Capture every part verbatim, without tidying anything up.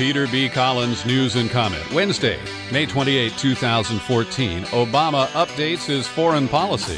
Peter B. Collins News and Comment. Wednesday, May twenty-eighth, twenty fourteen. Obama updates his foreign policy.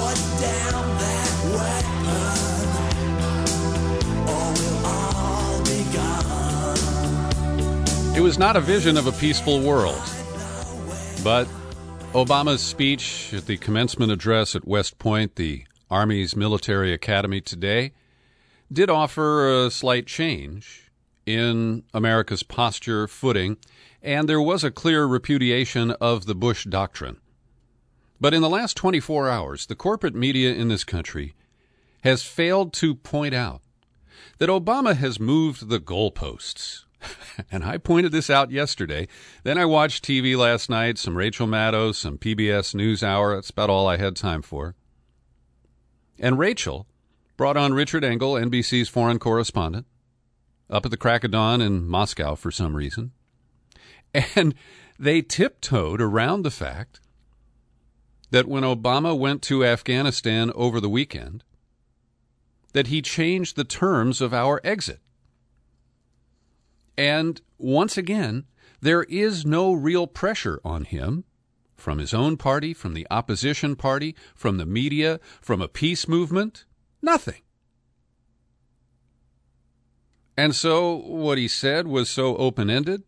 It was not a vision of a peaceful world, but Obama's speech at the commencement address at West Point, the Army's military academy today, did offer a slight change in America's posture, footing, and there was a clear repudiation of the Bush doctrine. But in the last twenty-four hours, the corporate media in this country has failed to point out that Obama has moved the goalposts. And I pointed this out yesterday. Then I watched T V last night, some Rachel Maddow, some P B S NewsHour. That's about all I had time for. And Rachel brought on Richard Engel, N B C's foreign correspondent, up at the crack of dawn in Moscow for some reason. And they tiptoed around the fact that when Obama went to Afghanistan over the weekend, that he changed the terms of our exit. And once again, there is no real pressure on him from his own party, from the opposition party, from the media, from a peace movement. Nothing. And so what he said was so open-ended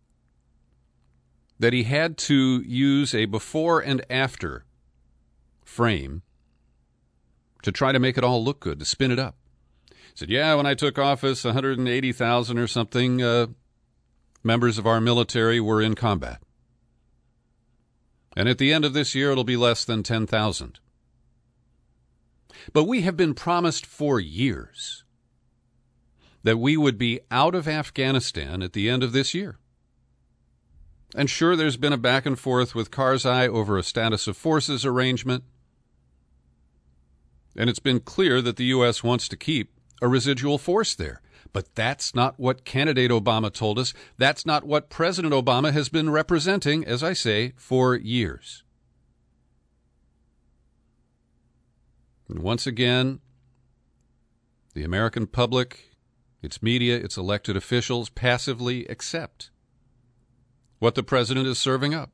that he had to use a before and after frame to try to make it all look good, to spin it up. He said, yeah, when I took office, one hundred eighty thousand or something uh, members of our military were in combat. And at the end of this year, it'll be less than ten thousand. But we have been promised for years that we would be out of Afghanistan at the end of this year. And sure, there's been a back and forth with Karzai over a status of forces arrangement. And it's been clear that the U S wants to keep a residual force there. But that's not what candidate Obama told us. That's not what President Obama has been representing, as I say, for years. And once again, the American public, its media, its elected officials passively accept what the president is serving up.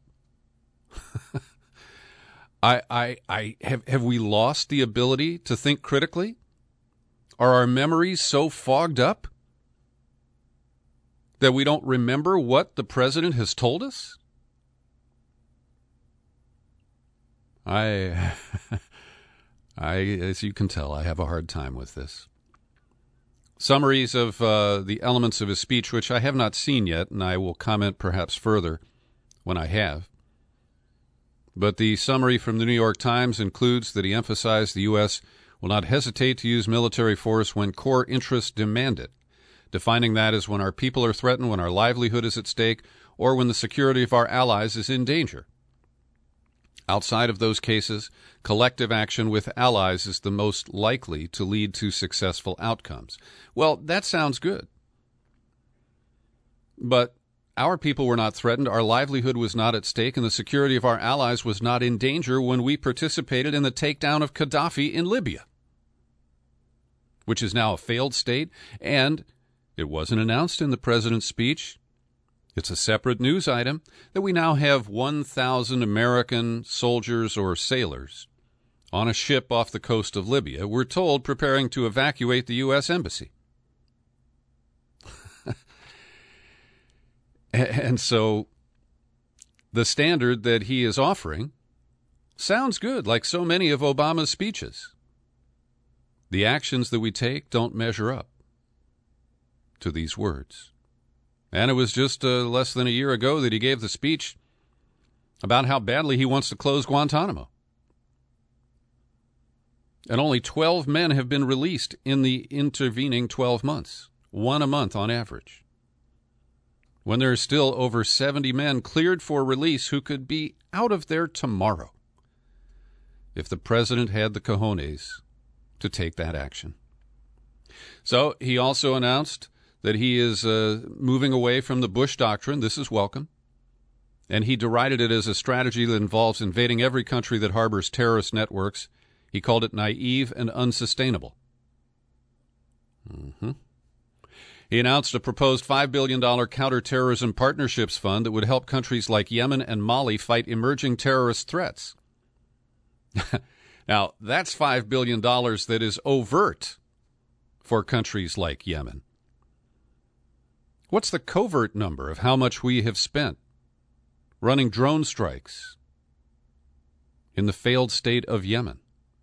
I, I, I have, have we lost the ability to think critically? Are our memories so fogged up that we don't remember what the president has told us? I, I, as you can tell, I have a hard time with this. Summaries of uh, the elements of his speech, which I have not seen yet, and I will comment perhaps further when I have. But the summary from the New York Times includes that he emphasized the U S will not hesitate to use military force when core interests demand it, defining that as when our people are threatened, when our livelihood is at stake, or when the security of our allies is in danger. Outside of those cases, collective action with allies is the most likely to lead to successful outcomes. Well, that sounds good. But our people were not threatened, our livelihood was not at stake, and the security of our allies was not in danger when we participated in the takedown of Gaddafi in Libya, which is now a failed state, and it wasn't announced in the president's speech. It's a separate news item that we now have one thousand American soldiers or sailors on a ship off the coast of Libya, we're told, preparing to evacuate the U S embassy. And so the standard that he is offering sounds good, like so many of Obama's speeches. The actions that we take don't measure up to these words. And it was just uh, less than a year ago that he gave the speech about how badly he wants to close Guantanamo. And only twelve men have been released in the intervening twelve months, one a month on average, when there are still over seventy men cleared for release who could be out of there tomorrow if the president had the cojones to take that action. So he also announced that he is uh, moving away from the Bush doctrine. This is welcome. And he derided it as a strategy that involves invading every country that harbors terrorist networks. He called it naive and unsustainable. Mm-hmm. He announced a proposed five billion dollars counterterrorism partnerships fund that would help countries like Yemen and Mali fight emerging terrorist threats. Now, that's five billion dollars that is overt for countries like Yemen. What's the covert number of how much we have spent running drone strikes in the failed state of Yemen?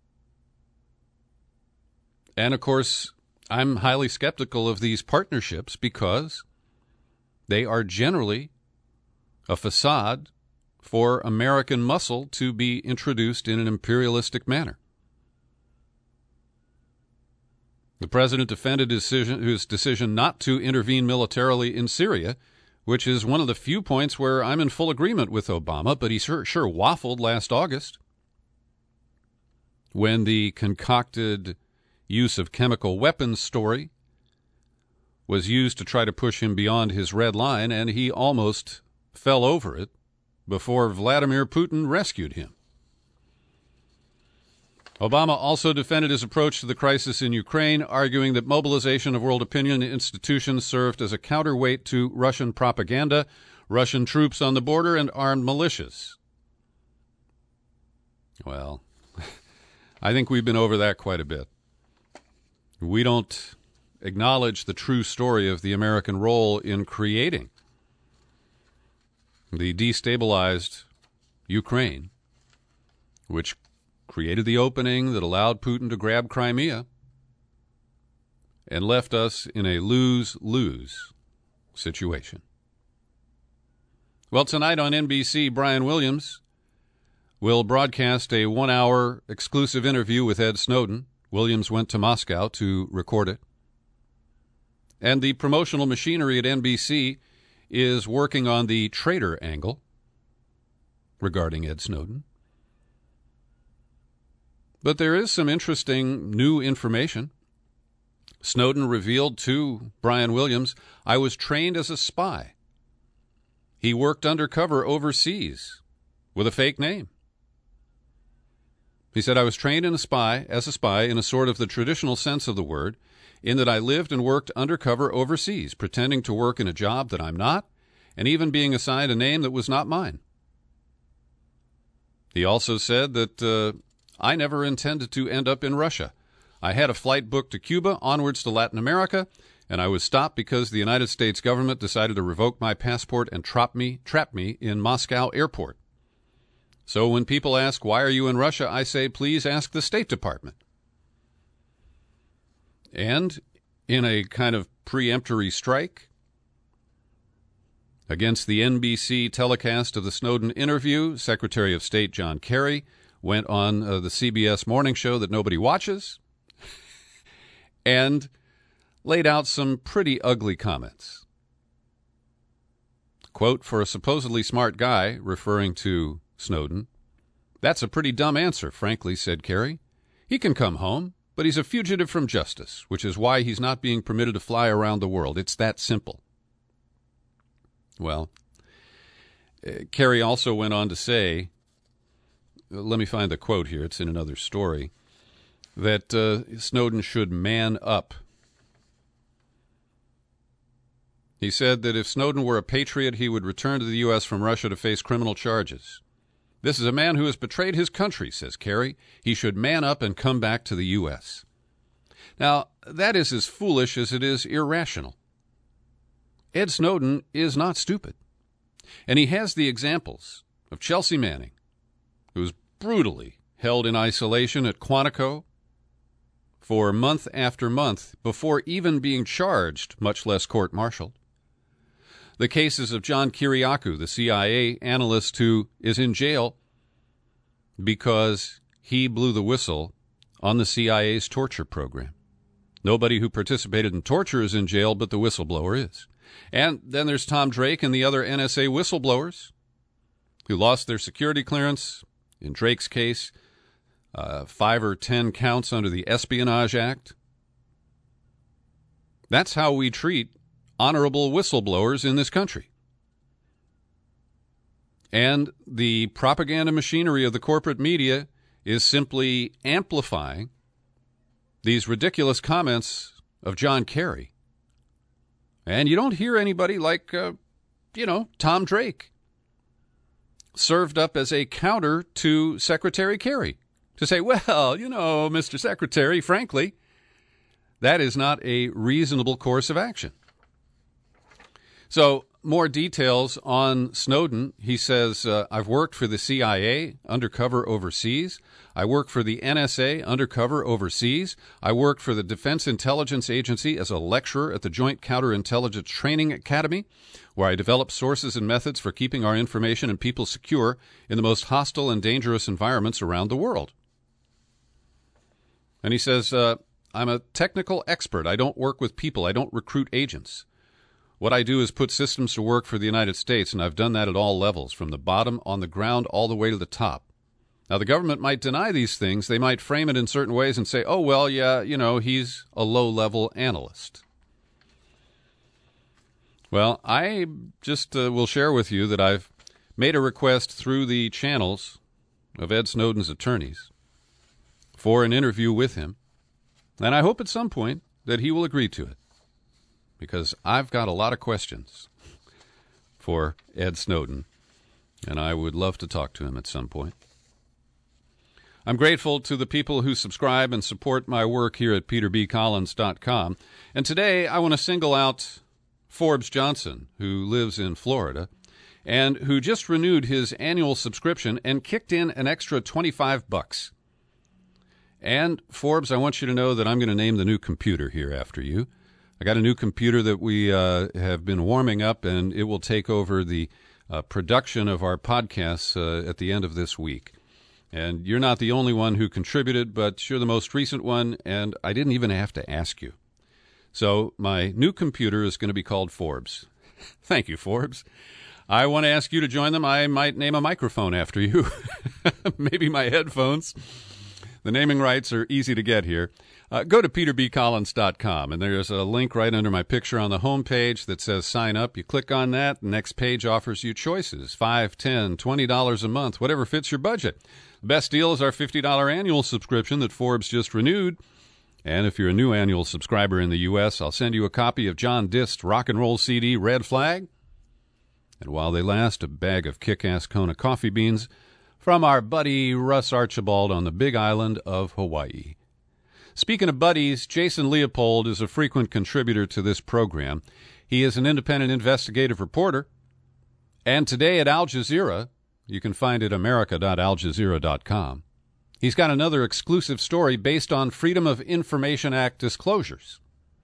And, of course, I'm highly skeptical of these partnerships because they are generally a facade for American muscle to be introduced in an imperialistic manner. The president defended his decision, his decision not to intervene militarily in Syria, which is one of the few points where I'm in full agreement with Obama, but he sure, sure waffled last August when the concocted use of chemical weapons story was used to try to push him beyond his red line, and he almost fell over it before Vladimir Putin rescued him. Obama also defended his approach to the crisis in Ukraine, arguing that mobilization of world opinion institutions served as a counterweight to Russian propaganda, Russian troops on the border, and armed militias. Well, I think we've been over that quite a bit. We don't acknowledge the true story of the American role in creating the destabilized Ukraine, which created the opening that allowed Putin to grab Crimea and left us in a lose-lose situation. Well, tonight on N B C, Brian Williams will broadcast a one-hour exclusive interview with Ed Snowden. Williams went to Moscow to record it. And the promotional machinery at N B C is working on the traitor angle regarding Ed Snowden. But there is some interesting new information. Snowden revealed to Brian Williams, I was trained as a spy. He worked undercover overseas with a fake name. He said, I was trained in a spy, as a spy in a sort of the traditional sense of the word, in that I lived and worked undercover overseas, pretending to work in a job that I'm not, and even being assigned a name that was not mine. He also said that uh, I never intended to end up in Russia. I had a flight booked to Cuba, onwards to Latin America, and I was stopped because the United States government decided to revoke my passport and trap me, trap me in Moscow airport. So when people ask, why are you in Russia, I say, please ask the State Department. And in a kind of preemptory strike against the N B C telecast of the Snowden interview, Secretary of State John Kerry went on uh, the C B S morning show that nobody watches and laid out some pretty ugly comments. Quote, for a supposedly smart guy, referring to Snowden, that's a pretty dumb answer, frankly, said Kerry. He can come home, but he's a fugitive from justice, which is why he's not being permitted to fly around the world. It's that simple. Well, uh, Kerry also went on to say, let me find the quote here, it's in another story, that uh, Snowden should man up. He said that if Snowden were a patriot, he would return to the U S from Russia to face criminal charges. This is a man who has betrayed his country, says Kerry. He should man up and come back to the U S. Now, that is as foolish as it is irrational. Ed Snowden is not stupid. And he has the examples of Chelsea Manning, who was brutally held in isolation at Quantico for month after month before even being charged, much less court-martialed. The cases of John Kiriakou, the C I A analyst who is in jail because he blew the whistle on the C I A's torture program. Nobody who participated in torture is in jail, but the whistleblower is. And then there's Tom Drake and the other N S A whistleblowers who lost their security clearance. In Drake's case, uh, five or ten counts under the Espionage Act. That's how we treat honorable whistleblowers in this country. And the propaganda machinery of the corporate media is simply amplifying these ridiculous comments of John Kerry And you don't hear anybody like, uh, you know, Tom Drake served up as a counter to Secretary Kerry to say, well, you know, Mister Secretary, frankly, that is not a reasonable course of action. So more details on Snowden. He says, uh, I've worked for the C I A undercover overseas. I work for the N S A undercover overseas. I worked for the Defense Intelligence Agency as a lecturer at the Joint Counterintelligence Training Academy, where I developed sources and methods for keeping our information and people secure in the most hostile and dangerous environments around the world. And he says, uh, I'm a technical expert. I don't work with people. I don't recruit agents. What I do is put systems to work for the United States, and I've done that at all levels, from the bottom on the ground all the way to the top. Now, the government might deny these things. They might frame it in certain ways and say, oh, well, yeah, you know, he's a low-level analyst. Well, I just uh, will share with you that I've made a request through the channels of Ed Snowden's attorneys for an interview with him, and I hope at some point that he will agree to it, because I've got a lot of questions for Ed Snowden, and I would love to talk to him at some point. I'm grateful to the people who subscribe and support my work here at peter b collins dot com. And today I want to single out Forbes Johnson, who lives in Florida, and who just renewed his annual subscription and kicked in an extra twenty-five bucks. And, Forbes, I want you to know that I'm going to name the new computer here after you. I got a new computer that we uh, have been warming up, and it will take over the uh, production of our podcasts uh, at the end of this week. And you're not the only one who contributed, but you're the most recent one, and I didn't even have to ask you. So my new computer is going to be called Forbes. Thank you, Forbes. I want to ask you to join them. I might name a microphone after you. Maybe my headphones. The naming rights are easy to get here. Uh, go to peter b collins dot com, and there's a link right under my picture on the home page that says sign up. You click on that. The next page offers you choices, five dollars, ten dollars, twenty dollars a month, whatever fits your budget. The best deal is our fifty dollars annual subscription that Forbes just renewed. And if you're a new annual subscriber in the U S, I'll send you a copy of John Dist's rock and roll C D, Red Flag. And while they last, a bag of kick-ass Kona coffee beans from our buddy Russ Archibald on the Big Island of Hawaii. Speaking of buddies, Jason Leopold is a frequent contributor to this program. He is an independent investigative reporter. And today at Al Jazeera, you can find it america dot al jazeera dot com, he's got another exclusive story based on Freedom of Information Act disclosures.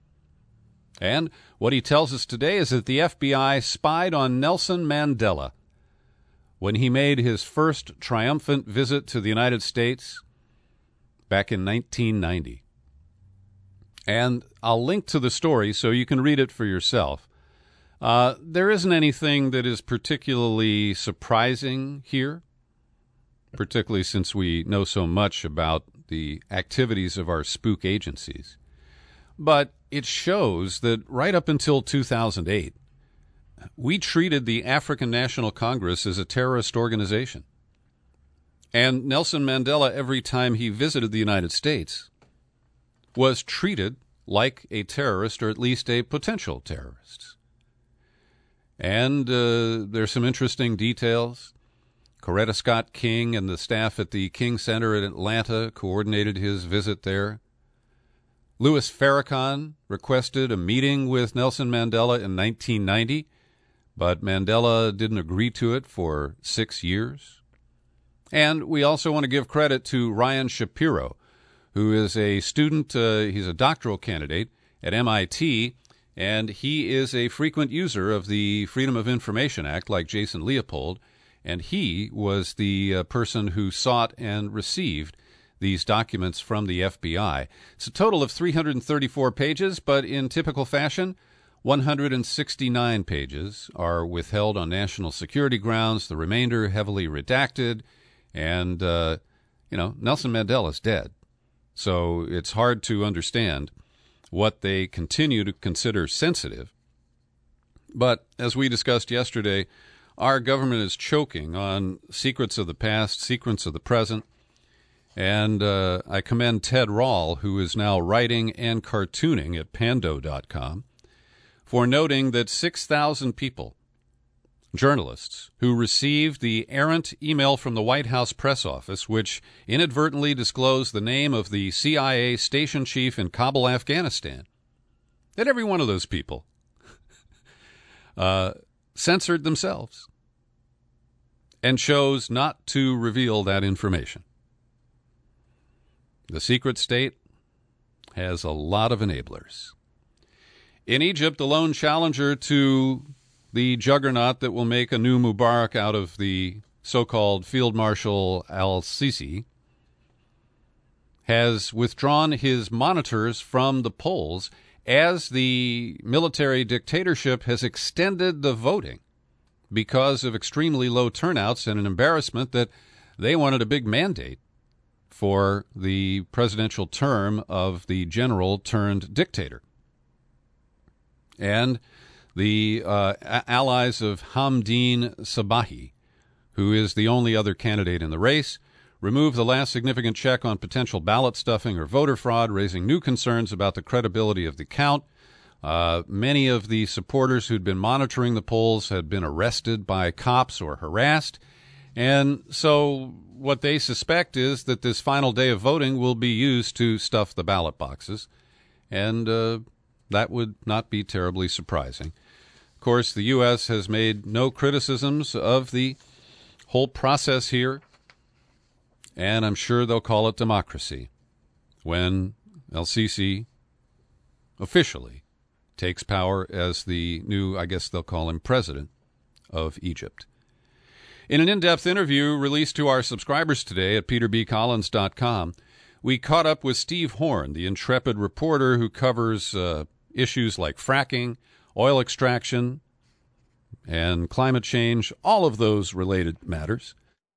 And what he tells us today is that the F B I spied on Nelson Mandela when he made his first triumphant visit to the United States back in nineteen ninety. And I'll link to the story so you can read it for yourself. Uh, there isn't anything that is particularly surprising here, particularly since we know so much about the activities of our spook agencies. But it shows that right up until two thousand eight, we treated the African National Congress as a terrorist organization. And Nelson Mandela, every time he visited the United States, was treated like a terrorist, or at least a potential terrorist. And uh, there's some interesting details. Coretta Scott King and the staff at the King Center in Atlanta coordinated his visit there. Louis Farrakhan requested a meeting with Nelson Mandela in nineteen ninety, but Mandela didn't agree to it for six years. And we also want to give credit to Ryan Shapiro, who is a student, uh, he's a doctoral candidate at M I T, and he is a frequent user of the Freedom of Information Act, like Jason Leopold, and he was the uh, person who sought and received these documents from the F B I. It's a total of three hundred thirty-four pages, but in typical fashion, one hundred sixty-nine pages are withheld on national security grounds, the remainder heavily redacted, and, uh, you know, Nelson Mandela's dead. So it's hard to understand what they continue to consider sensitive. But as we discussed yesterday, our government is choking on secrets of the past, secrets of the present. And uh, I commend Ted Rall, who is now writing and cartooning at pando dot com, for noting that six thousand people, journalists, who received the errant email from the White House press office, which inadvertently disclosed the name of the C I A station chief in Kabul, Afghanistan, that every one of those people uh, censored themselves and chose not to reveal that information. The secret state has a lot of enablers. In Egypt, the lone challenger to the juggernaut that will make a new Mubarak out of the so-called Field Marshal al-Sisi, has withdrawn his monitors from the polls as the military dictatorship has extended the voting because of extremely low turnouts and an embarrassment that they wanted a big mandate for the presidential term of the general turned dictator. And the uh, allies of Hamdeen Sabahi, who is the only other candidate in the race, removed the last significant check on potential ballot stuffing or voter fraud, raising new concerns about the credibility of the count. Uh, many of the supporters who'd been monitoring the polls had been arrested by cops or harassed. And so what they suspect is that this final day of voting will be used to stuff the ballot boxes. And uh, that would not be terribly surprising. Of course, the U S has made no criticisms of the whole process here, and I'm sure they'll call it democracy when el-Sisi officially takes power as the new, I guess they'll call him, president of Egypt. In an in-depth interview released to our subscribers today at peter b collins dot com, we caught up with Steve Horn, the intrepid reporter who covers uh, issues like fracking, oil extraction, and climate change, all of those related matters.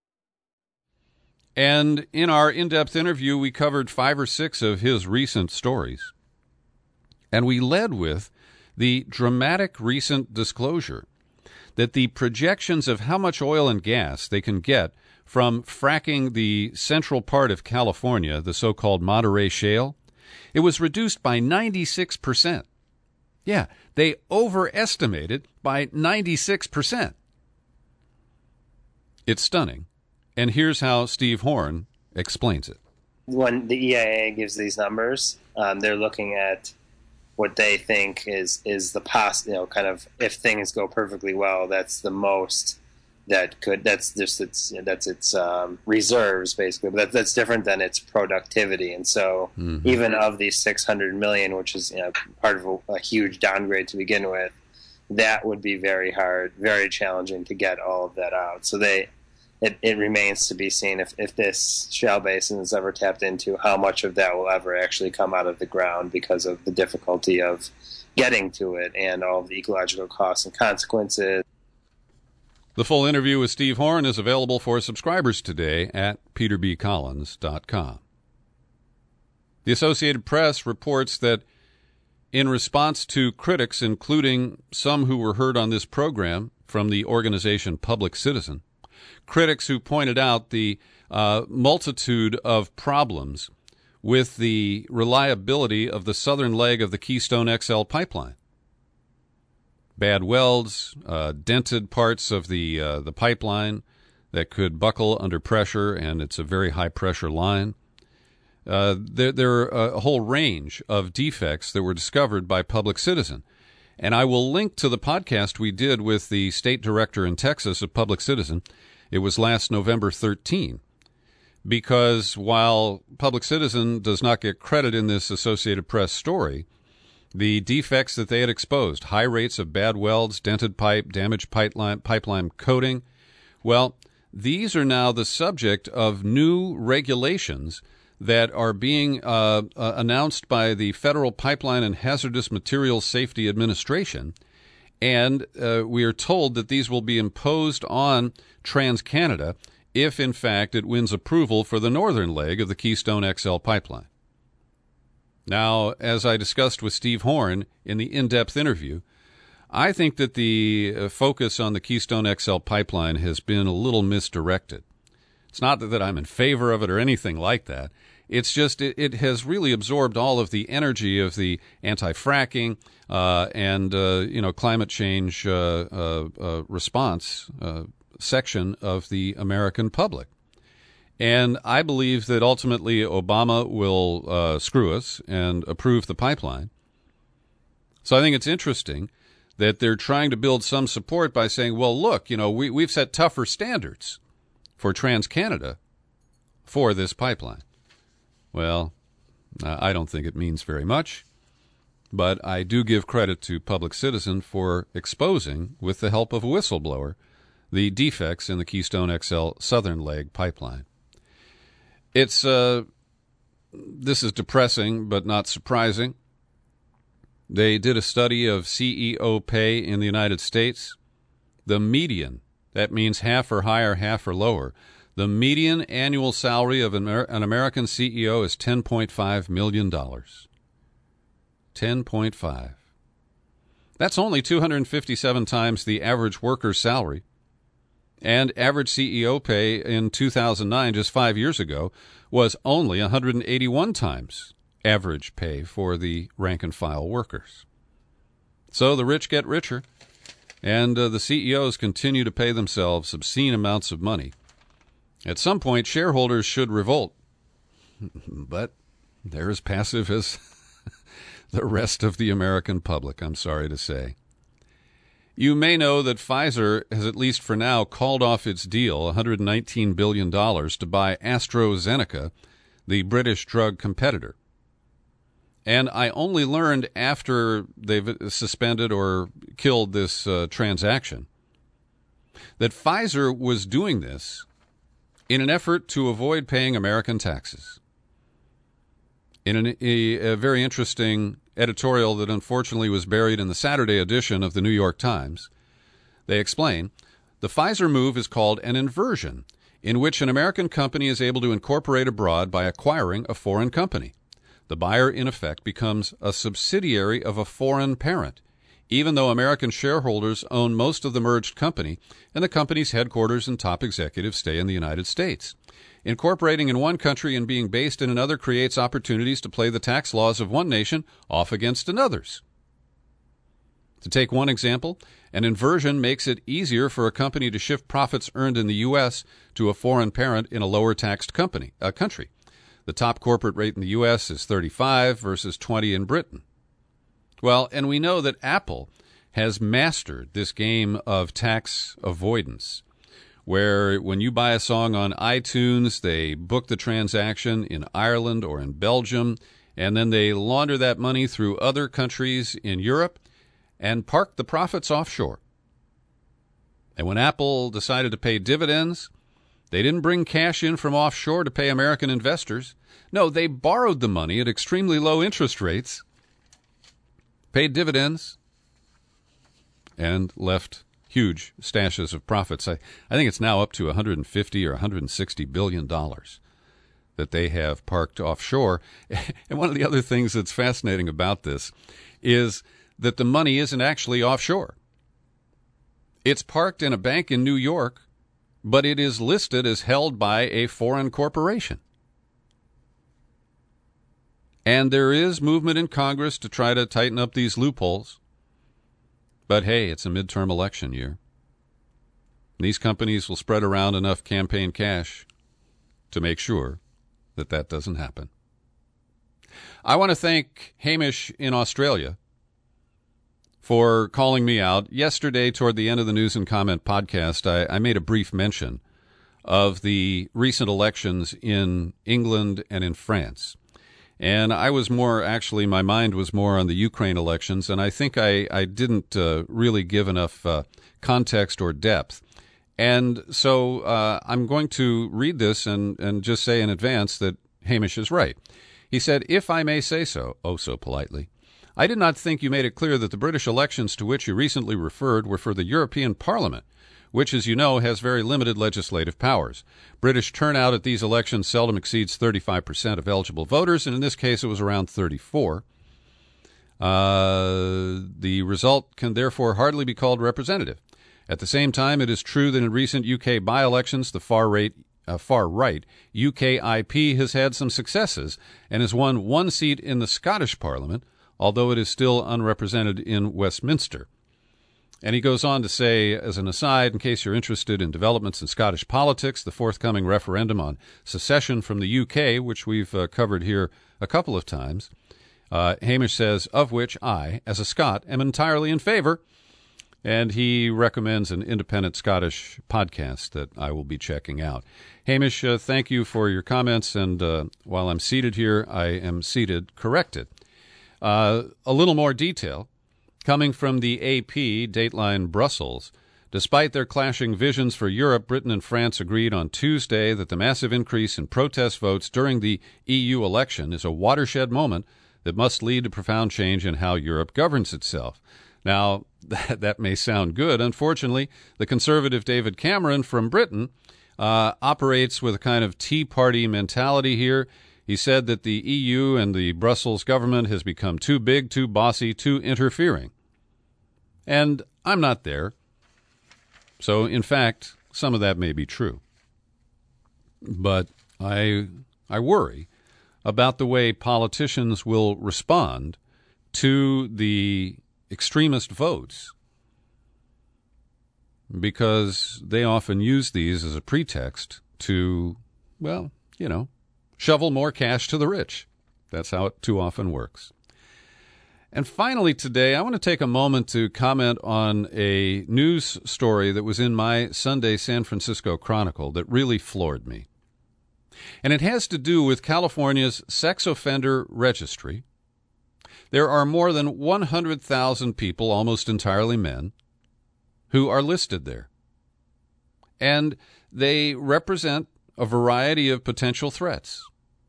And in our in-depth interview, we covered five or six of his recent stories. And we led with the dramatic recent disclosure that the projections of how much oil and gas they can get from fracking the central part of California, the so-called Monterey Shale, it was reduced by ninety-six percent. Yeah, they overestimated by ninety-six percent. It's stunning. And here's how Steve Horn explains it. When the E I A gives these numbers, um, they're looking at what they think is is the pos, you know, kind of if things go perfectly well, that's the most that could. That's just its you know, that's its um, reserves basically. But that, that's different than its productivity. And so mm-hmm. even of these six hundred million, which is you know, part of a, a huge downgrade to begin with, that would be very hard, very challenging to get all of that out. So they. It, it remains to be seen if, if this shale basin is ever tapped into, how much of that will ever actually come out of the ground because of the difficulty of getting to it and all of the ecological costs and consequences. The full interview with Steve Horn is available for subscribers today at peter b collins dot com. The Associated Press reports that in response to critics, including some who were heard on this program from the organization Public Citizen, critics who pointed out the uh, multitude of problems with the reliability of the southern leg of the Keystone X L pipeline. Bad welds, uh, dented parts of the uh, the pipeline that could buckle under pressure, and it's a very high-pressure line. Uh, there, there are a whole range of defects that were discovered by Public Citizen. And I will link to the podcast we did with the state director in Texas of Public Citizen. It was last November thirteenth, because while Public Citizen does not get credit in this Associated Press story, the defects that they had exposed, high rates of bad welds, dented pipe, damaged pipeline, pipeline coating, well, these are now the subject of new regulations that are being uh, uh, announced by the Federal Pipeline and Hazardous Materials Safety Administration. And uh, we are told that these will be imposed on TransCanada if, in fact, it wins approval for the northern leg of the Keystone X L pipeline. Now, as I discussed with Steve Horn in the in-depth interview, I think that the uh, focus on the Keystone X L pipeline has been a little misdirected. It's not that I'm in favor of it or anything like that. It's just it, it has really absorbed all of the energy of the anti-fracking uh, and uh, you know climate change uh, uh, uh, response uh, section of the American public. And I believe that ultimately Obama will uh, screw us and approve the pipeline. So I think it's interesting that they're trying to build some support by saying, well, look, you know, we, we've set tougher standards for TransCanada for this pipeline. Well, I don't think it means very much, but I do give credit to Public Citizen for exposing, with the help of a whistleblower, the defects in the Keystone X L Southern Leg pipeline. It's uh, this is depressing, but not surprising. They did a study of C E O pay in the United States. The median, that means half or higher, half or lower, the median annual salary of an, Amer- an American C E O is ten point five million dollars. ten point five. That's only two hundred fifty-seven times the average worker's salary. And average C E O pay in two thousand nine, just five years ago, was only one hundred eighty-one times average pay for the rank-and-file workers. So the rich get richer, and uh, the C E Os continue to pay themselves obscene amounts of money. At some point, shareholders should revolt, but they're as passive as the rest of the American public, I'm sorry to say. You may know that Pfizer has, at least for now, called off its deal, one hundred nineteen billion dollars, to buy AstraZeneca, the British drug competitor. And I only learned after they've suspended or killed this uh, transaction that Pfizer was doing this in an effort to avoid paying American taxes. In an, a, a very interesting editorial that unfortunately was buried in the Saturday edition of the New York Times, they explain, the Pfizer move is called an inversion, in which an American company is able to incorporate abroad by acquiring a foreign company. The buyer, in effect, becomes a subsidiary of a foreign parent, even though American shareholders own most of the merged company and the company's headquarters and top executives stay in the United States. Incorporating in one country and being based in another creates opportunities to play the tax laws of one nation off against another's. To take one example, an inversion makes it easier for a company to shift profits earned in the U S to a foreign parent in a lower-taxed company, a country. The top corporate rate in the U S is thirty-five versus twenty in Britain. Well, and we know that Apple has mastered this game of tax avoidance, where when you buy a song on iTunes, they book the transaction in Ireland or in Belgium, and then they launder that money through other countries in Europe and park the profits offshore. And when Apple decided to pay dividends, they didn't bring cash in from offshore to pay American investors. No, they borrowed the money at extremely low interest rates, paid dividends, and left huge stashes of profits. I, I think it's now up to one hundred fifty or one hundred sixty billion dollars that they have parked offshore. And one of the other things that's fascinating about this is that the money isn't actually offshore. It's parked in a bank in New York, but it is listed as held by a foreign corporation. And there is movement in Congress to try to tighten up these loopholes. But hey, it's a midterm election year. These companies will spread around enough campaign cash to make sure that that doesn't happen. I want to thank Hamish in Australia for calling me out. Yesterday, toward the end of the News and Comment podcast, I, I made a brief mention of the recent elections in England and in France. And I was more, actually, my mind was more on the Ukraine elections, and I think I, I didn't uh, really give enough uh, context or depth. And so uh, I'm going to read this and, and just say in advance that Hamish is right. He said, "If I may say so," oh so politely, "I did not think you made it clear that the British elections to which you recently referred were for the European Parliament, which, as you know, has very limited legislative powers. British turnout at these elections seldom exceeds thirty-five percent of eligible voters, and in this case it was around thirty-four. Uh, the result can therefore hardly be called representative. At the same time, it is true that in recent U K by-elections, the far right uh, far right, U K I P has had some successes and has won one seat in the Scottish Parliament, although it is still unrepresented in Westminster. And he goes on to say, as an aside, in case you're interested in developments in Scottish politics, the forthcoming referendum on secession from the U K, which we've uh, covered here a couple of times, uh, Hamish says, of which I, as a Scot, am entirely in favor. And he recommends an independent Scottish podcast that I will be checking out. Hamish, uh, thank you for your comments. And uh, while I'm seated here, I am seated corrected. Uh, a little more detail. Coming from the A P, Dateline Brussels, despite their clashing visions for Europe, Britain and France agreed on Tuesday that the massive increase in protest votes during the E U election is a watershed moment that must lead to profound change in how Europe governs itself. Now, that, that may sound good. Unfortunately, the conservative David Cameron from Britain uh, operates with a kind of Tea Party mentality here. He said that the E U and the Brussels government has become too big, too bossy, too interfering. And I'm not there. So, in fact, some of that may be true. But I I worry about the way politicians will respond to the extremist votes, because they often use these as a pretext to, well, you know, shovel more cash to the rich. That's how it too often works. And finally today, I want to take a moment to comment on a news story that was in my Sunday San Francisco Chronicle that really floored me. And it has to do with California's sex offender registry. There are more than one hundred thousand people, almost entirely men, who are listed there. And they represent a variety of potential threats.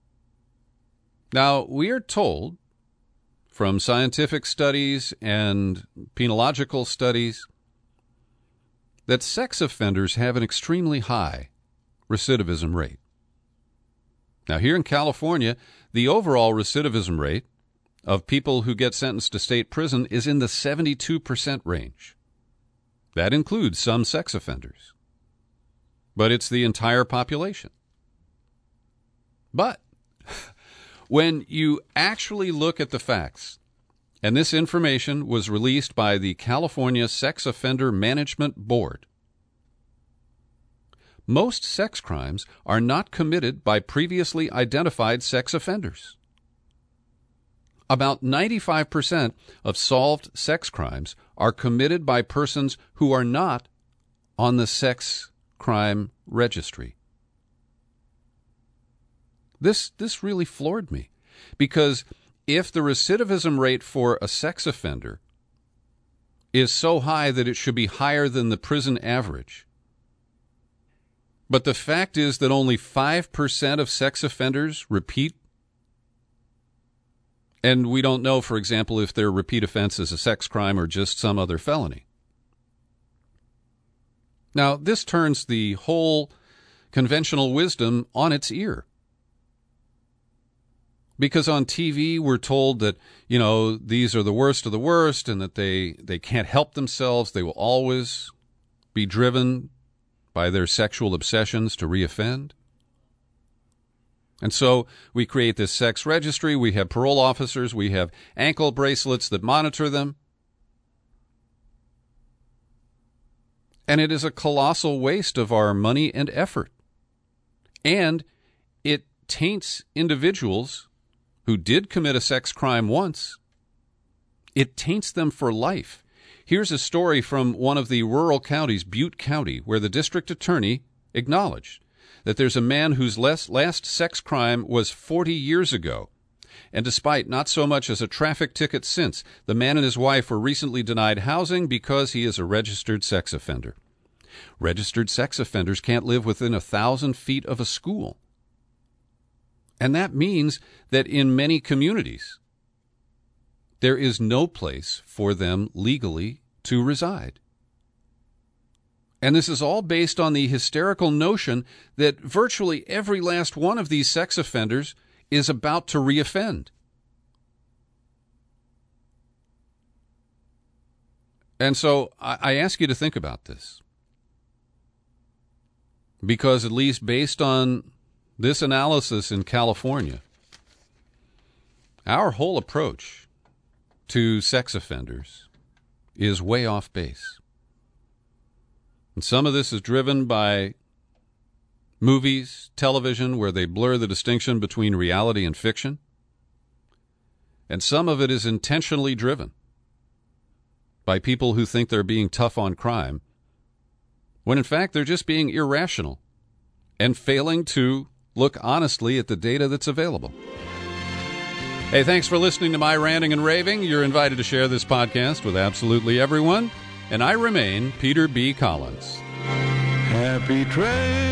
Now, we are told from scientific studies and penological studies that sex offenders have an extremely high recidivism rate. Now, here in California, the overall recidivism rate of people who get sentenced to state prison is in the seventy-two percent range. That includes some sex offenders. But it's the entire population. But when you actually look at the facts, and this information was released by the California Sex Offender Management Board, most sex crimes are not committed by previously identified sex offenders. About ninety-five percent of solved sex crimes are committed by persons who are not on the sex crime registry. This this really floored me, because if the recidivism rate for a sex offender is so high that it should be higher than the prison average, but the fact is that only five percent of sex offenders repeat, and we don't know, for example, if their repeat offense is a sex crime or just some other felony. Now, this turns the whole conventional wisdom on its ear. Because on T V, we're told that, you know, these are the worst of the worst and that they, they can't help themselves. They will always be driven by their sexual obsessions to reoffend. And so we create this sex registry. We have parole officers. We have ankle bracelets that monitor them. And it is a colossal waste of our money and effort. And it taints individuals who did commit a sex crime once. It taints them for life. Here's a story from one of the rural counties, Butte County, where the district attorney acknowledged that there's a man whose last sex crime was forty years ago. And despite not so much as a traffic ticket since, the man and his wife were recently denied housing because he is a registered sex offender. Registered sex offenders can't live within a thousand feet of a school. And that means that in many communities, there is no place for them legally to reside. And this is all based on the hysterical notion that virtually every last one of these sex offenders is about to reoffend. And so I ask you to think about this. Because at least based on this analysis in California, our whole approach to sex offenders is way off base. And some of this is driven by movies, television, where they blur the distinction between reality and fiction. And some of it is intentionally driven by people who think they're being tough on crime, when in fact they're just being irrational and failing to look honestly at the data that's available. Hey, thanks for listening to my ranting and raving. You're invited to share this podcast with absolutely everyone. And I remain Peter B. Collins. Happy trail.